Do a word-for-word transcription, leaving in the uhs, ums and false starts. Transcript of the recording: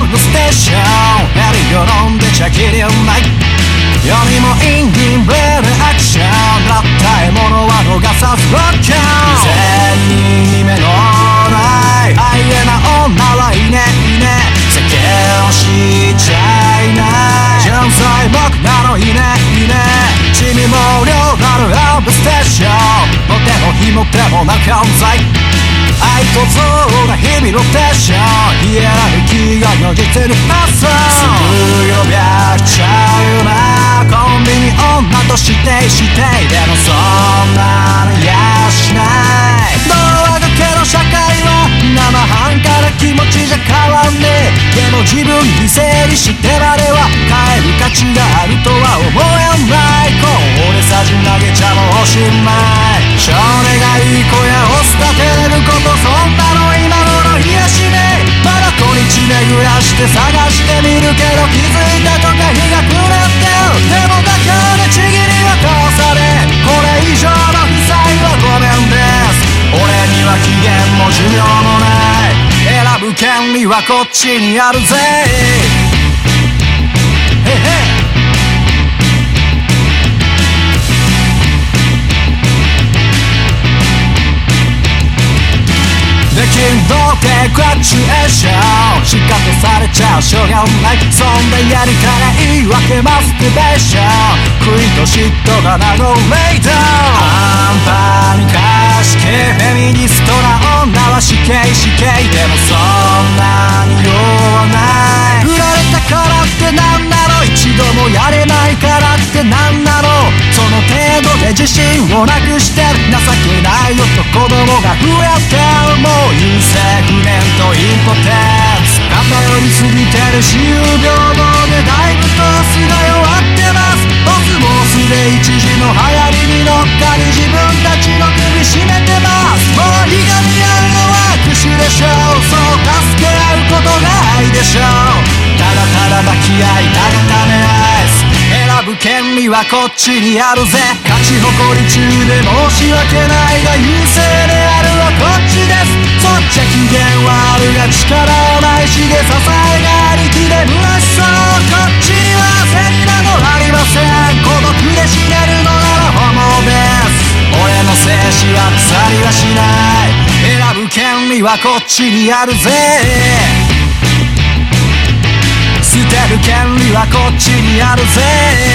のステーションヘリを飲んでちゃきりうまい世にもインディンブレードアクションだった獲物は逃さずロッキャン全人に目のないハイエナ女はいねいね世間を知っちゃいない純粋僕なのいねいね地味猛量なるアップステーション持ても火も手もな存在愛と憎悪な日々ロテーションヒエラルキーが如実に発想すぐ呼び合っちゃうよなコンビニ女としてしてでもそんなのやしないドアがけの社会は生半可な気持ちじゃ変わんねえでも自分に整理してまでは変える価値があるとは思えないこう俺さじ投げちゃもうおしまい少年がいい子やを捨てれることそんなの今頃癒やしねえまだ小日巡らして探してみるけど気づいたとか日が暮れてるでもだからちぎりは通されこれ以上の負債はごめんです俺には期限も寿命もない選ぶ権利はこっちにあるぜへへできんどってグラチュエーション仕方されちゃうしょうがないそんなやりから言い訳マスティベーション悔いと嫉妬が名残レイド半端に貸し系フェミニストな女は死刑死刑でもそんなに弱ない振られたからってなんだろ一度もやれないからってなんだろその程度で自信をなくして情けないよと子供が増えてるもう優勢不燃とインポテンス偏りすぎてる私有平等でだいぶコースが弱ってますオスモースで一時の流行りに乗っかり自分たちの首絞めてますもういがみ合うのは握手でしょうそう助け合うことが愛でしょうただただ抱き合いたがため合い選ぶ権利はこっちにあるぜ勝ち誇り中で申し訳ないが優勢であるはこっちですそっちゃ機嫌はあるが力をないしで支えがありきで虚しそうこっちには銭などありません孤独で死ねるのならホモです俺の精子は腐りはしない選ぶ権利はこっちにあるぜ捨てる権利はこっちにあるぜ